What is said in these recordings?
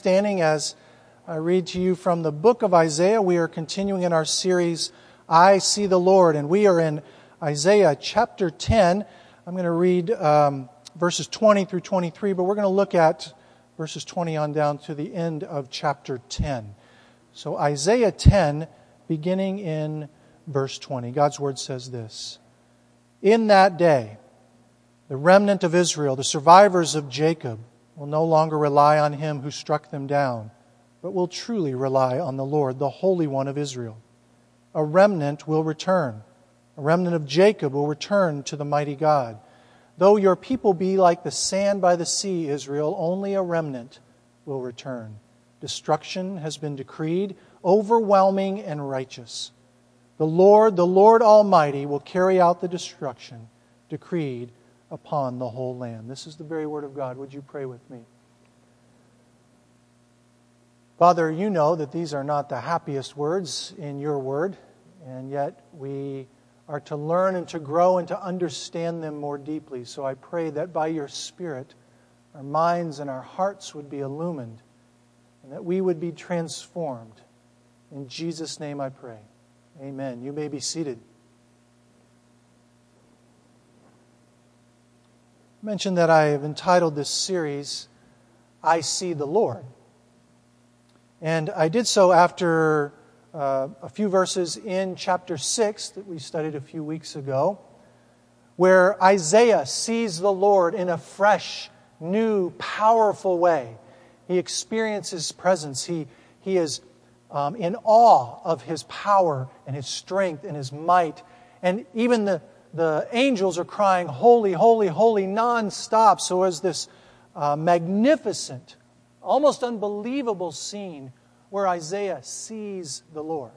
Standing as I read to you from the book of Isaiah. We are continuing in our series, I See the Lord, and we are in Isaiah chapter 10. I'm going to read verses 20 through 23, but we're going to look at verses 20 on down to the end of chapter 10. So Isaiah 10, beginning in verse 20. God's word says this: In that day, the remnant of Israel, the survivors of Jacob, will no longer rely on him who struck them down, but will truly rely on the Lord, the Holy One of Israel. A remnant will return. A remnant of Jacob will return to the mighty God. Though your people be like the sand by the sea, Israel, only a remnant will return. Destruction has been decreed, overwhelming and righteous. The Lord Almighty, will carry out the destruction decreed upon the whole land. This is the very word of God. Would you pray with me? Father, you know that these are not the happiest words in your word, and yet we are to learn and to grow and to understand them more deeply. So I pray that by your Spirit, our minds and our hearts would be illumined, and that we would be transformed. In Jesus' name I pray. Amen. You may be seated. I mentioned that I have entitled this series, I See the Lord. And I did so after a few verses in chapter 6 that we studied a few weeks ago, where Isaiah sees the Lord in a fresh, new, powerful way. He experiences His presence. He is in awe of His power and His strength and His might. And even the angels are crying, holy, holy, holy, non-stop. So as this magnificent, almost unbelievable scene where Isaiah sees the Lord.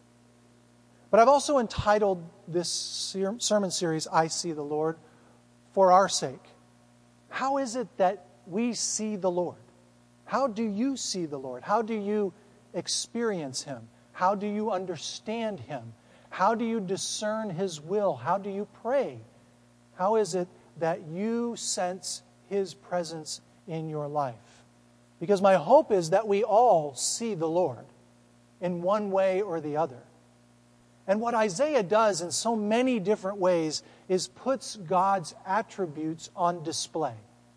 But I've also entitled this sermon series, I See the Lord, for our sake. How is it that we see the Lord? How do you see the Lord? How do you experience Him? How do you understand Him? How do you discern His will? How do you pray? How is it that you sense His presence in your life? Because my hope is that we all see the Lord in one way or the other. And what Isaiah does in so many different ways is puts God's attributes on display.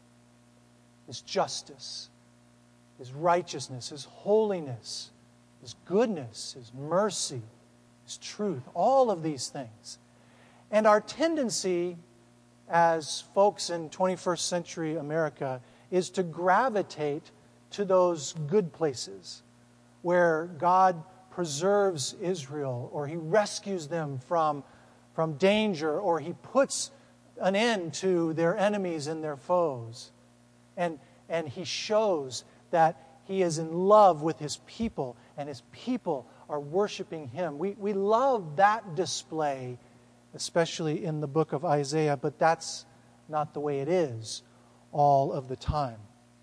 His justice, His righteousness, His holiness, His goodness, His mercy, His truth, all of these things. And our tendency as folks in 21st century America is to gravitate to those good places where God preserves Israel, or He rescues them from danger, or He puts an end to their enemies and their foes. And He shows that He is in love with His people, and His people are worshiping Him. We love that display, especially in the book of Isaiah, but that's not the way it is all of the time.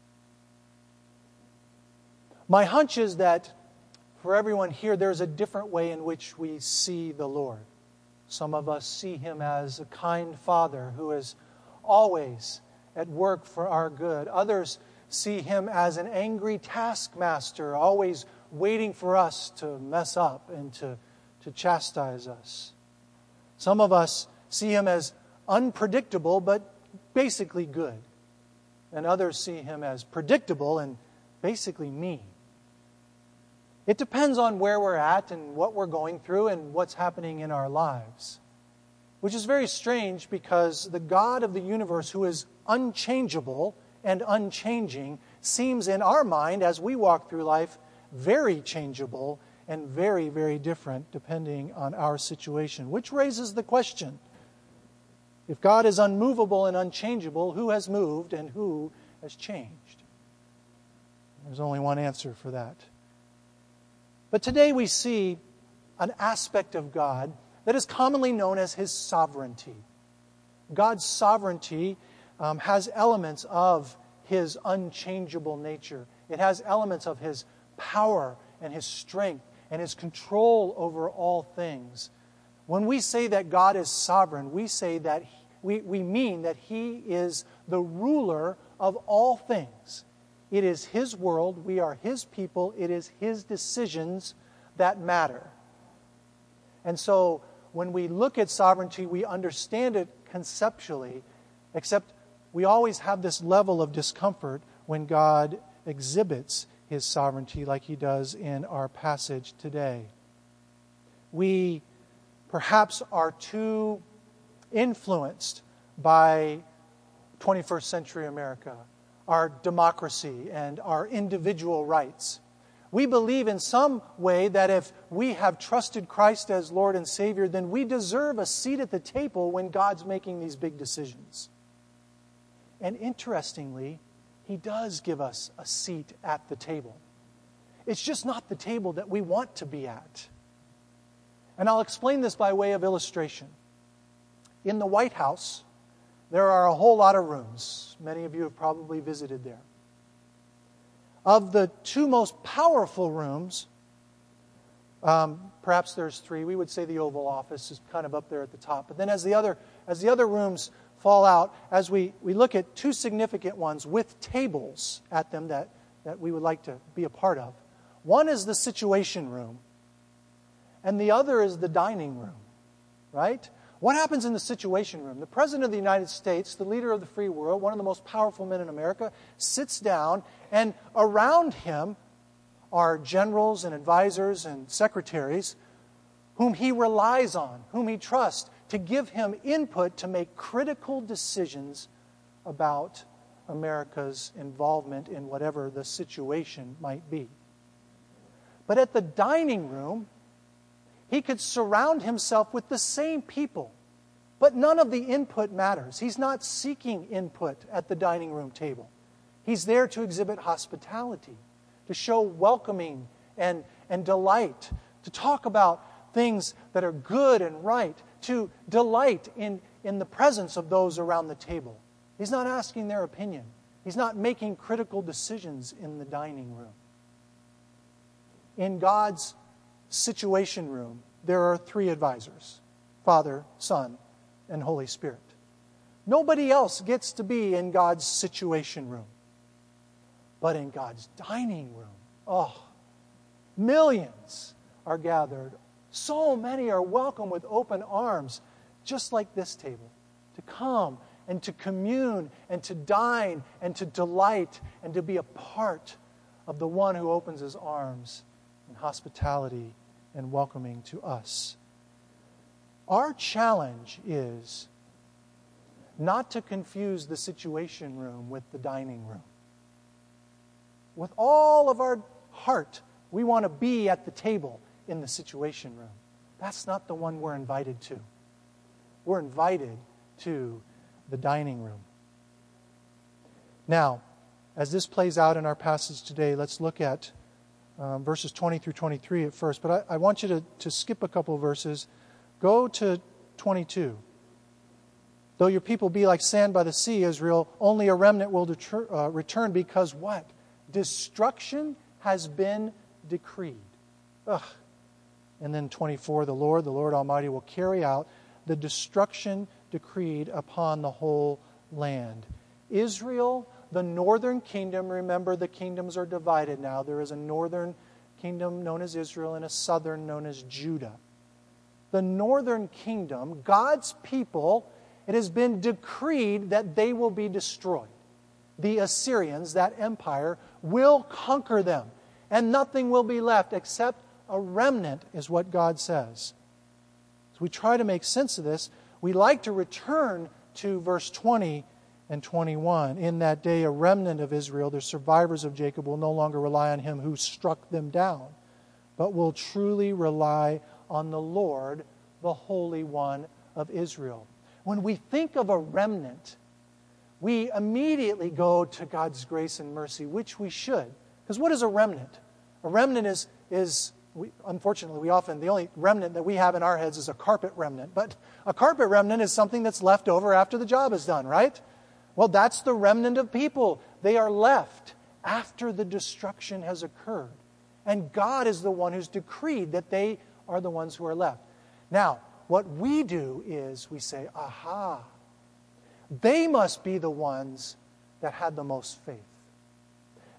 My hunch is that for everyone here, there's a different way in which we see the Lord. Some of us see Him as a kind Father who is always at work for our good. Others see Him as an angry taskmaster, always waiting for us to mess up and to chastise us. Some of us see Him as unpredictable, but basically good. And others see Him as predictable and basically mean. It depends on where we're at and what we're going through and what's happening in our lives. Which is very strange because the God of the universe, who is unchangeable and unchanging, seems in our mind as we walk through life very changeable and very, very different depending on our situation. Which raises the question, if God is unmovable and unchangeable, who has moved and who has changed? There's only one answer for that. But today we see an aspect of God that is commonly known as His sovereignty. God's sovereignty has elements of His unchangeable nature. It has elements of His power and His strength and His control over all things. When we say that God is sovereign, we say that we mean that He is the ruler of all things. It is His world. We are His people. It is His decisions that matter. And so when we look at sovereignty, we understand it conceptually, except we always have this level of discomfort when God exhibits His sovereignty like He does in our passage today. We perhaps are too influenced by 21st century America, our democracy, and our individual rights. We believe in some way that if we have trusted Christ as Lord and Savior, then we deserve a seat at the table when God's making these big decisions. And interestingly, He does give us a seat at the table. It's just not the table that we want to be at. And I'll explain this by way of illustration. In the White House, there are a whole lot of rooms. Many of you have probably visited there. Of the two most powerful rooms, perhaps there's three. We would say the Oval Office is kind of up there at the top. But then as the other rooms fall out, as we look at two significant ones with tables at them that we would like to be a part of. One is the Situation Room, and the other is the dining room, right? What happens in the Situation Room? The President of the United States, the leader of the free world, one of the most powerful men in America, sits down, and around him are generals and advisors and secretaries whom he relies on, whom he trusts, to give him input to make critical decisions about America's involvement in whatever the situation might be. But at the dining room, he could surround himself with the same people, but none of the input matters. He's not seeking input at the dining room table. He's there to exhibit hospitality, to show welcoming and delight, to talk about things that are good and right, to delight in the presence of those around the table. He's not asking their opinion. He's not making critical decisions in the dining room. In God's Situation Room, there are three advisors: Father, Son, and Holy Spirit. Nobody else gets to be in God's Situation Room. But in God's dining room, millions are gathered. So many are welcome with open arms, just like this table, to come and to commune and to dine and to delight and to be a part of the one who opens His arms in hospitality and welcoming to us. Our challenge is not to confuse the Situation Room with the dining room. With all of our heart, we want to be at the table in the Situation Room. That's not the one we're invited to. We're invited to the dining room. Now, as this plays out in our passage today, let's look at verses 20 through 23 at first. But I want you to skip a couple of verses. Go to 22. Though your people be like sand by the sea, Israel, only a remnant will return because what? Destruction has been decreed. And then 24, the Lord Almighty will carry out the destruction decreed upon the whole land. Israel, the northern kingdom, remember the kingdoms are divided now. There is a northern kingdom known as Israel and a southern known as Judah. The northern kingdom, God's people, it has been decreed that they will be destroyed. The Assyrians, that empire, will conquer them, and nothing will be left except a remnant, is what God says. So we try to make sense of this. We like to return to verse 20 and 21. In that day, a remnant of Israel, the survivors of Jacob, will no longer rely on him who struck them down, but will truly rely on the Lord, the Holy One of Israel. When we think of a remnant, we immediately go to God's grace and mercy, which we should. Because what is a remnant? A remnant is unfortunately, the only remnant that we have in our heads is a carpet remnant. But a carpet remnant is something that's left over after the job is done, right? Well, that's the remnant of people. They are left after the destruction has occurred. And God is the one who's decreed that they are the ones who are left. Now, what we do is we say, aha, they must be the ones that had the most faith.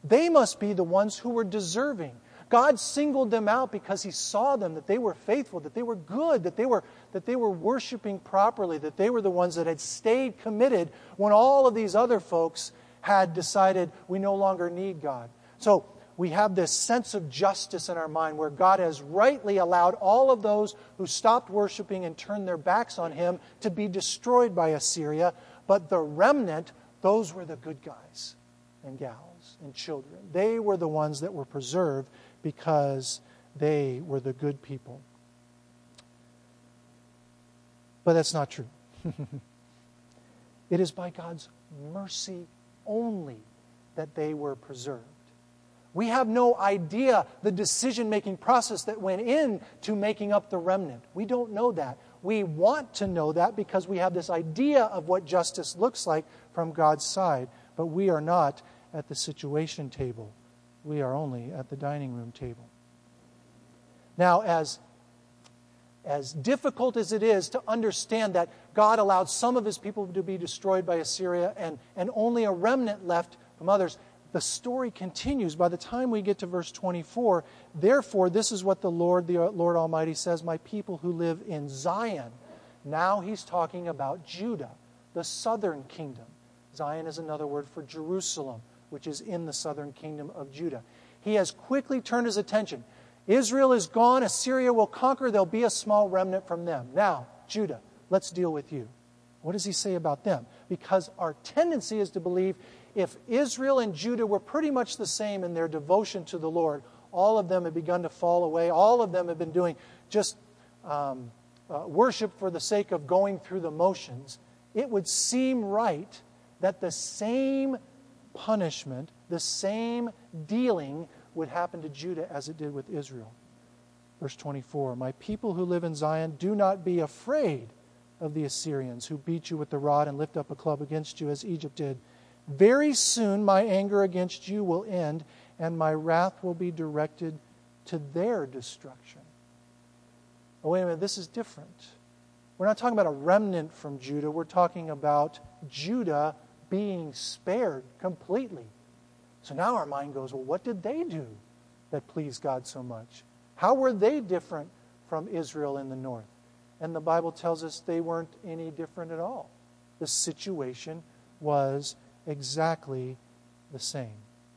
They must be the ones who were deserving. God singled them out because He saw them, that they were faithful, that they were good, that they were worshiping properly, that they were the ones that had stayed committed when all of these other folks had decided we no longer need God. So we have this sense of justice in our mind where God has rightly allowed all of those who stopped worshiping and turned their backs on Him to be destroyed by Assyria. But the remnant, those were the good guys and gals and children. They were the ones that were preserved because they were the good people. But that's not true. It is by God's mercy only that they were preserved. We have no idea the decision-making process that went into making up the remnant. We don't know that. We want to know that because we have this idea of what justice looks like from God's side. But we are not at the situation table. We are only at the dining room table. Now, as difficult as it is to understand that God allowed some of His people to be destroyed by Assyria and only a remnant left from others, the story continues. By the time we get to verse 24, therefore, this is what the Lord Almighty says, my people who live in Zion. Now He's talking about Judah, the southern kingdom. Zion is another word for Jerusalem, which is in the southern kingdom of Judah. He has quickly turned His attention. Israel is gone. Assyria will conquer. There'll be a small remnant from them. Now, Judah, let's deal with you. What does He say about them? Because our tendency is to believe if Israel and Judah were pretty much the same in their devotion to the Lord, all of them have begun to fall away. All of them have been doing just worship for the sake of going through the motions. It would seem right that the same punishment, the same dealing would happen to Judah as it did with Israel. Verse 24, my people who live in Zion, do not be afraid of the Assyrians who beat you with the rod and lift up a club against you as Egypt did. Very soon my anger against you will end, and my wrath will be directed to their destruction. Oh, wait a minute, this is different. We're not talking about a remnant from Judah. We're talking about Judah being spared completely. So now our mind goes, well, what did they do that pleased God so much? How were they different from Israel in the north? And the Bible tells us they weren't any different at all. The situation was exactly the same.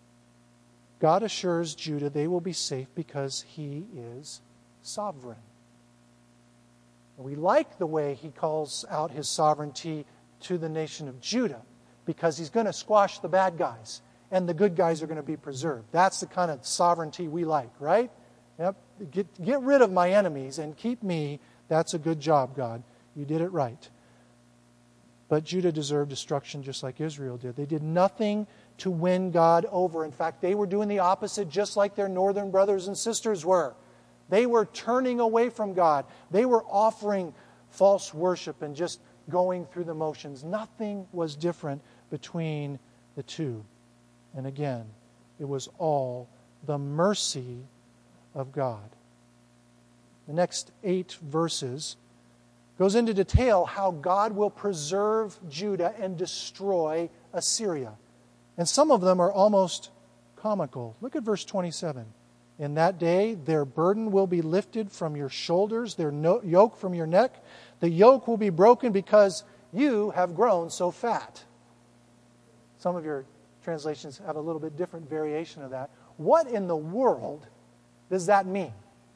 God assures Judah they will be safe because He is sovereign. And we like the way He calls out His sovereignty to the nation of Judah because He's going to squash the bad guys and the good guys are going to be preserved. That's the kind of sovereignty we like, right? Yep. Get rid of my enemies and keep me. That's a good job, God. You did it right. But Judah deserved destruction just like Israel did. They did nothing to win God over. In fact, they were doing the opposite just like their northern brothers and sisters were. They were turning away from God. They were offering false worship and just going through the motions. Nothing was different between the two. And again, it was all the mercy of God. The next 8 verses goes into detail how God will preserve Judah and destroy Assyria. And some of them are almost comical. Look at verse 27. In that day, their burden will be lifted from your shoulders, their yoke from your neck. The yoke will be broken because you have grown so fat. Some of your translations have a little bit different variation of that. What in the world does that mean?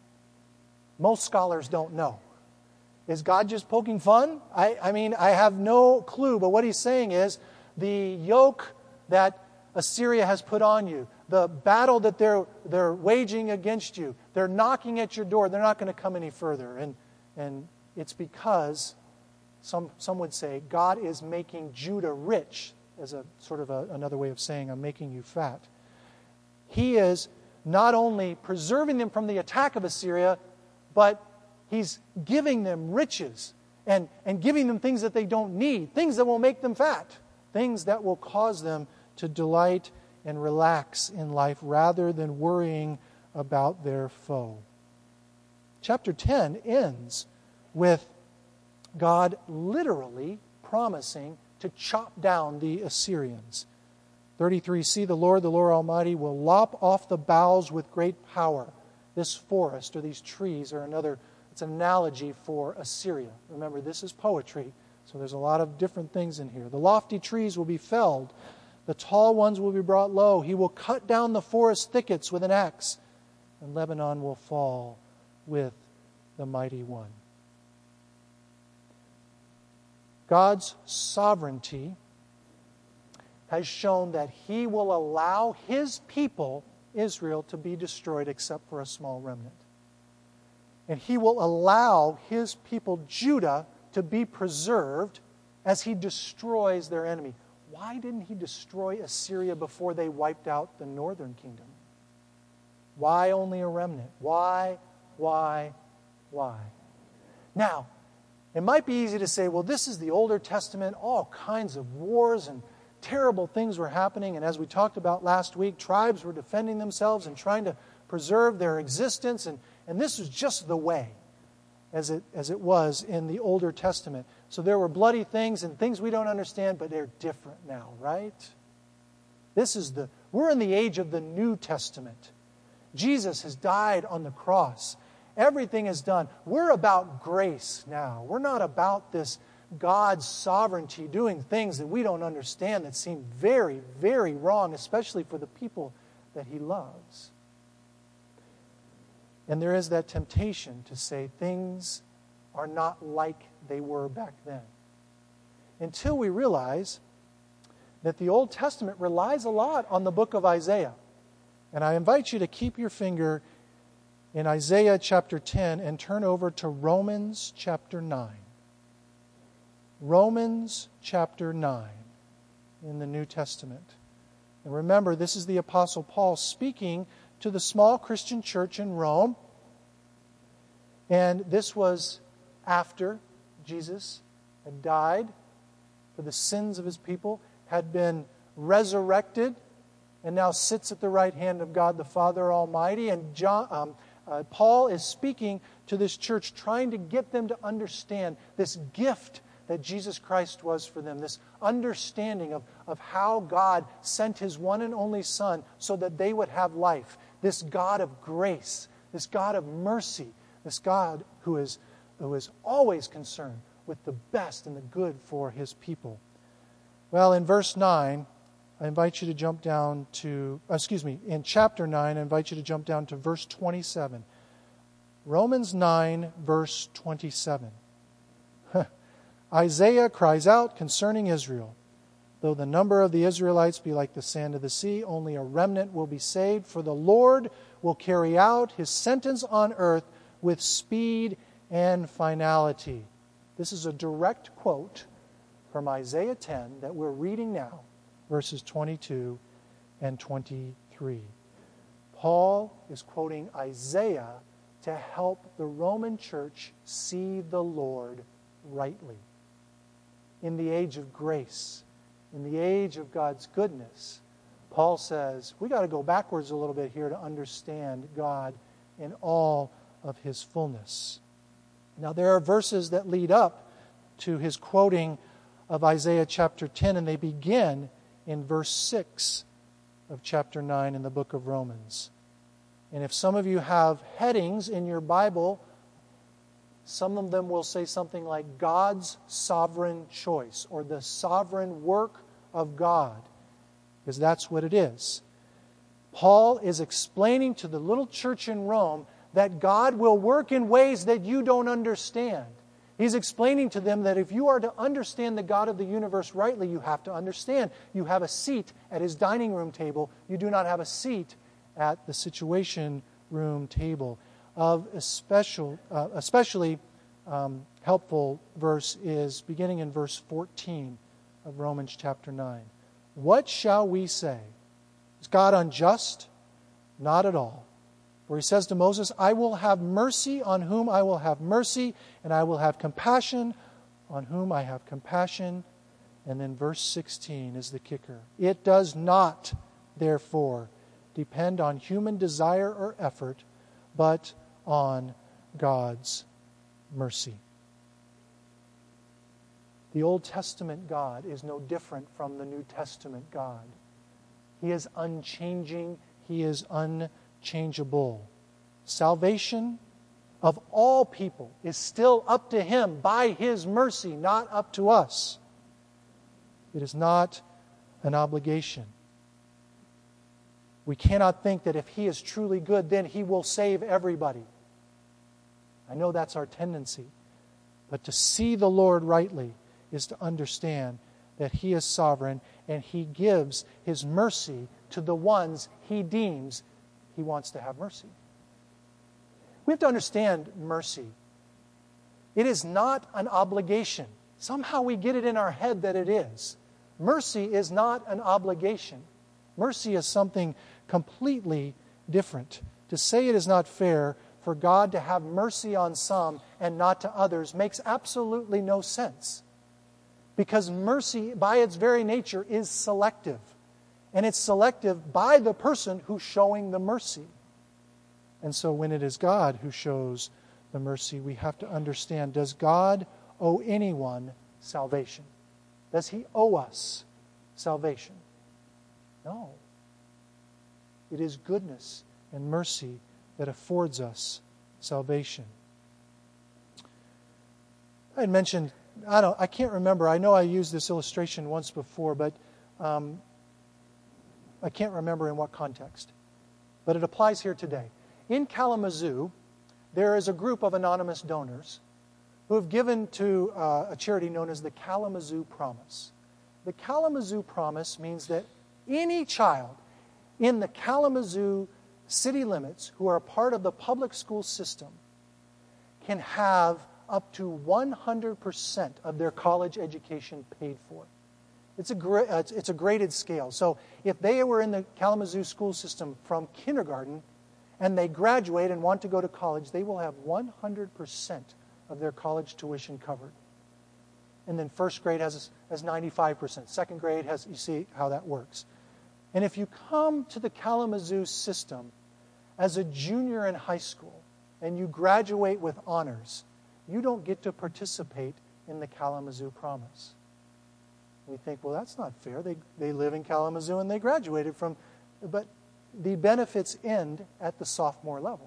Most scholars don't know. Is God just poking fun? I mean, I have no clue, but what He's saying is the yoke that Assyria has put on you, the battle that they're waging against you, they're knocking at your door, they're not going to come any further. And it's because, some would say, God is making Judah rich, as a sort of another way of saying, I'm making you fat. He is not only preserving them from the attack of Assyria, but He's giving them riches and giving them things that they don't need, things that will make them fat, things that will cause them to delight and relax in life rather than worrying about their foe. Chapter 10 ends with God literally promising to chop down the Assyrians. 33, see, the Lord Almighty, will lop off the boughs with great power. This forest or these trees are it's an analogy for Assyria. Remember, this is poetry, so there's a lot of different things in here. The lofty trees will be felled. The tall ones will be brought low. He will cut down the forest thickets with an axe, and Lebanon will fall with the mighty one. God's sovereignty has shown that He will allow His people, Israel, to be destroyed except for a small remnant. And He will allow His people, Judah, to be preserved as He destroys their enemy. Why didn't He destroy Assyria before they wiped out the northern kingdom? Why only a remnant? Why? Now, it might be easy to say, well, this is the Older Testament, all kinds of wars and terrible things were happening, and as we talked about last week, tribes were defending themselves and trying to preserve their existence, and this was just the way as it was in the Older Testament. So there were bloody things and things we don't understand, but they're different now, right? We're in the age of the New Testament. Jesus has died on the cross. Everything is done. We're about grace now. We're not about this God's sovereignty doing things that we don't understand that seem very, very wrong, especially for the people that He loves. And there is that temptation to say things are not like they were back then. Until we realize that the Old Testament relies a lot on the book of Isaiah. And I invite you to keep your finger in Isaiah chapter 10 and turn over to Romans chapter 9. Romans chapter 9 in the New Testament. And remember, this is the Apostle Paul speaking to the small Christian church in Rome. And this was after Jesus had died for the sins of His people, had been resurrected, and now sits at the right hand of God the Father Almighty. And Paul is speaking to this church, trying to get them to understand this gift that Jesus Christ was for them, this understanding of how God sent His one and only Son so that they would have life, this God of grace, this God of mercy, this God who is always concerned with the best and the good for His people. Well, in verse 9, I invite you to jump down to, in chapter 9, I invite you to jump down to verse 27. Romans 9, verse 27. Isaiah cries out concerning Israel, though the number of the Israelites be like the sand of the sea, only a remnant will be saved, for the Lord will carry out His sentence on earth with speed and finality. This is a direct quote from Isaiah 10 that we're reading now, verses 22 and 23. Paul is quoting Isaiah to help the Roman church see the Lord rightly. In the age of grace, in the age of God's goodness, Paul says, we got to go backwards a little bit here to understand God in all of His fullness. Now, there are verses that lead up to his quoting of Isaiah chapter 10, and they begin in verse 6 of chapter 9 in the book of Romans. And if some of you have headings in your Bible, some of them will say something like God's sovereign choice or the sovereign work of God, because that's what it is. Paul is explaining to the little church in Rome that God will work in ways that you don't understand. He's explaining to them that if you are to understand the God of the universe rightly, you have to understand you have a seat at His dining room table. You do not have a seat at the Situation Room table. Especially helpful verse is beginning in verse 14 of Romans chapter 9. What shall we say? Is God unjust? Not at all. For He says to Moses, I will have mercy on whom I will have mercy, and I will have compassion on whom I have compassion. And then verse 16 is the kicker. It does not, therefore, depend on human desire or effort, but on God's mercy. The Old Testament God is no different from the New Testament God. He is unchanging. He is unchangeable. Salvation of all people is still up to Him by His mercy, not up to us. It is not an obligation. We cannot think that if He is truly good, then He will save everybody. I know that's our tendency. But to see the Lord rightly is to understand that He is sovereign and He gives His mercy to the ones He deems He wants to have mercy. We have to understand mercy. It is not an obligation. Somehow we get it in our head that it is. Mercy is not an obligation. Mercy is something completely different. To say it is not fair for God to have mercy on some and not to others makes absolutely no sense. Because mercy, by its very nature, is selective. And it's selective by the person who's showing the mercy. And so when it is God who shows the mercy, we have to understand, does God owe anyone salvation? Does He owe us salvation? No. It is goodness and mercy that affords us salvation. I had mentioned, I can't remember, I know I used this illustration once before, but I can't remember in what context. But it applies here today. In Kalamazoo, there is a group of anonymous donors who have given to a charity known as the Kalamazoo Promise. The Kalamazoo Promise means that any child in the Kalamazoo city limits who are a part of the public school system can have up to 100% of their college education paid for. It's a graded scale. So if they were in the Kalamazoo school system from kindergarten and they graduate and want to go to college, they will have 100% of their college tuition covered. And then first grade has 95%. Second grade has, you see how that works. And if you come to the Kalamazoo system as a junior in high school and you graduate with honors, you don't get to participate in the Kalamazoo Promise. We think, well, that's not fair. They live in Kalamazoo and they graduated from... But the benefits end at the sophomore level.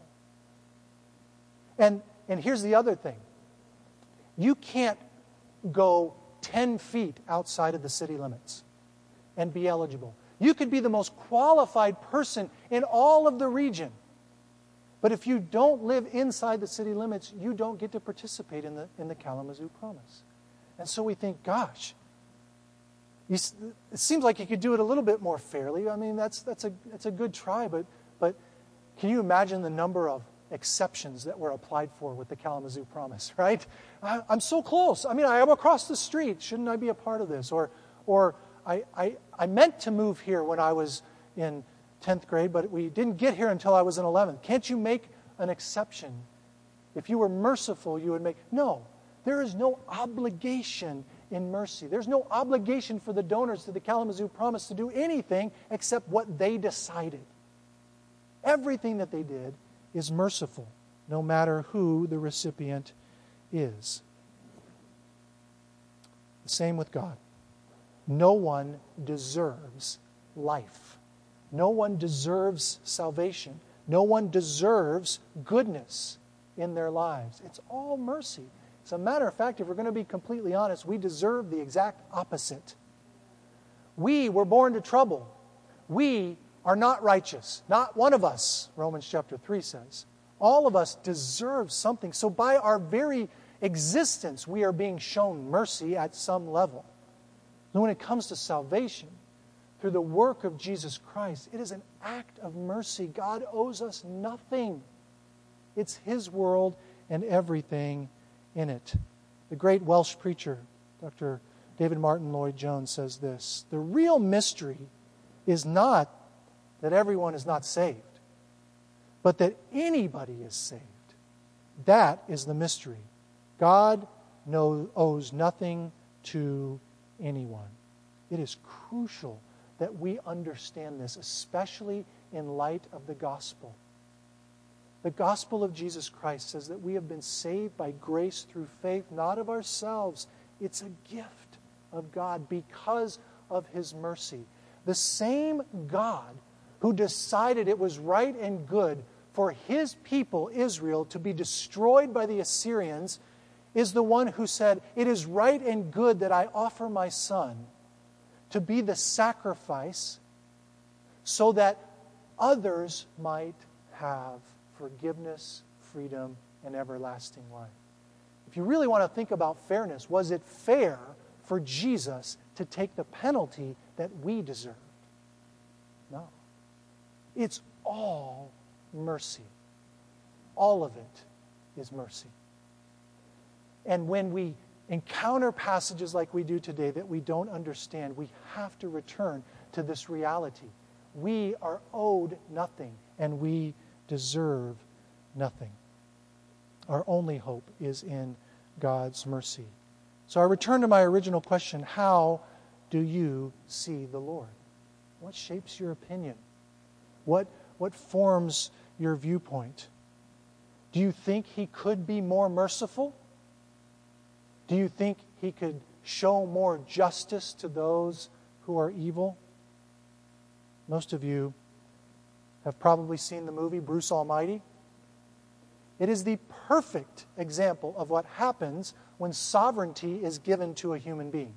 And here's the other thing. You can't go 10 feet outside of the city limits and be eligible. You could be the most qualified person in all of the region. But if you don't live inside the city limits, you don't get to participate in the Kalamazoo Promise. And so we think, gosh, it seems like you could do it a little bit more fairly. I mean, that's a good try, but can you imagine the number of exceptions that were applied for with the Kalamazoo Promise, right? I'm so close. I mean, I am across the street. Shouldn't I be a part of this? Or I meant to move here when I was in 10th grade, but we didn't get here until I was in 11th. Can't you make an exception? If you were merciful, you would make... No, there is no obligation in mercy. There's no obligation for the donors to the Kalamazoo Promise to do anything except what they decided. Everything that they did is merciful, no matter who the recipient is. The same with God. No one deserves life. No one deserves salvation. No one deserves goodness in their lives. It's all mercy. As a matter of fact, if we're going to be completely honest, we deserve the exact opposite. We were born to trouble. We are not righteous. Not one of us, Romans chapter 3 says. All of us deserve something. So by our very existence, we are being shown mercy at some level. And when it comes to salvation, through the work of Jesus Christ, it is an act of mercy. God owes us nothing. It's His world and everything in it. The great Welsh preacher, Dr. David Martin Lloyd-Jones, says this: the real mystery is not that everyone is not saved, but that anybody is saved. That is the mystery. God owes nothing to anyone. It is crucial that we understand this, especially in light of the gospel. The gospel of Jesus Christ says that we have been saved by grace through faith, not of ourselves. It's a gift of God because of His mercy. The same God who decided it was right and good for His people, Israel, to be destroyed by the Assyrians is the one who said, "It is right and good that I offer my Son to be the sacrifice so that others might have forgiveness, freedom, and everlasting life." If you really want to think about fairness, was it fair for Jesus to take the penalty that we deserved? No. It's all mercy. All of it is mercy. And when we encounter passages like we do today that we don't understand, we have to return to this reality. We are owed nothing, and we deserve nothing. Our only hope is in God's mercy. So I return to my original question: how do you see the Lord? What shapes your opinion? What forms your viewpoint? Do you think He could be more merciful? Do you think He could show more justice to those who are evil? Most of you have probably seen the movie Bruce Almighty. It is the perfect example of what happens when sovereignty is given to a human being.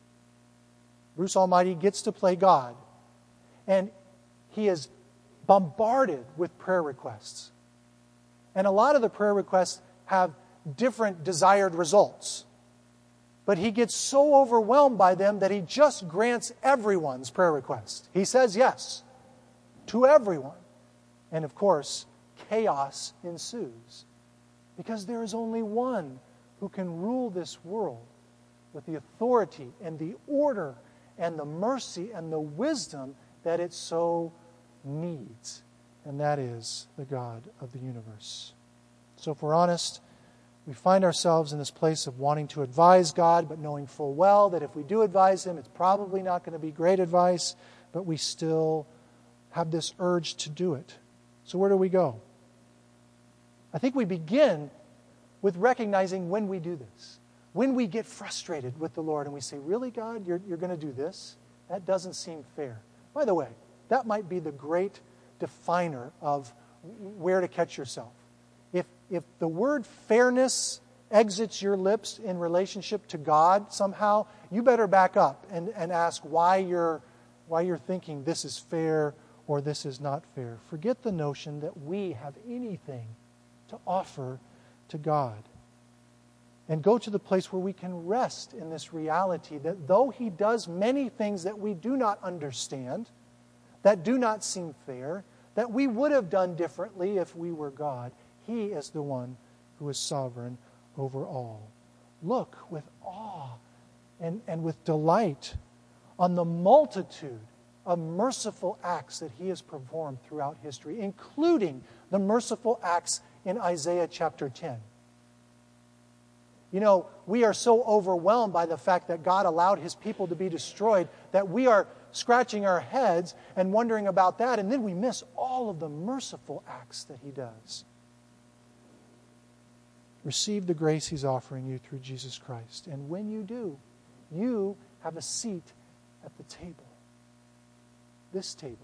Bruce Almighty gets to play God, and he is bombarded with prayer requests. And a lot of the prayer requests have different desired results. But he gets so overwhelmed by them that he just grants everyone's prayer request. He says yes to everyone. And of course, chaos ensues. Because there is only one who can rule this world with the authority and the order and the mercy and the wisdom that it so needs. And that is the God of the universe. So if we're honest, we find ourselves in this place of wanting to advise God, but knowing full well that if we do advise Him, it's probably not going to be great advice, but we still have this urge to do it. So where do we go? I think we begin with recognizing when we do this. When we get frustrated with the Lord and we say, "Really, God, you're going to do this? That doesn't seem fair." By the way, that might be the great definer of where to catch yourself. If the word fairness exits your lips in relationship to God somehow, you better back up and ask why you're thinking this is fair or this is not fair. Forget the notion that we have anything to offer to God. And go to the place where we can rest in this reality that though He does many things that we do not understand, that do not seem fair, that we would have done differently if we were God, He is the one who is sovereign over all. Look with awe and with delight on the multitude of merciful acts that He has performed throughout history, including the merciful acts in Isaiah chapter 10. You know, we are so overwhelmed by the fact that God allowed His people to be destroyed that we are scratching our heads and wondering about that, and then we miss all of the merciful acts that He does. Receive the grace He's offering you through Jesus Christ. And when you do, you have a seat at the table. This table.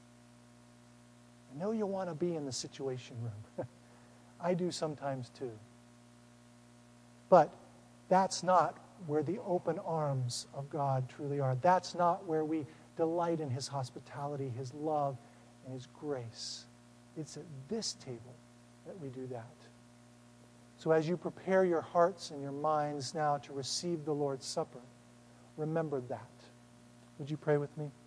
I know you want to be in the Situation Room. I do sometimes too. But that's not where the open arms of God truly are. That's not where we delight in His hospitality, His love, and His grace. It's at this table that we do that. So as you prepare your hearts and your minds now to receive the Lord's Supper, remember that. Would you pray with me?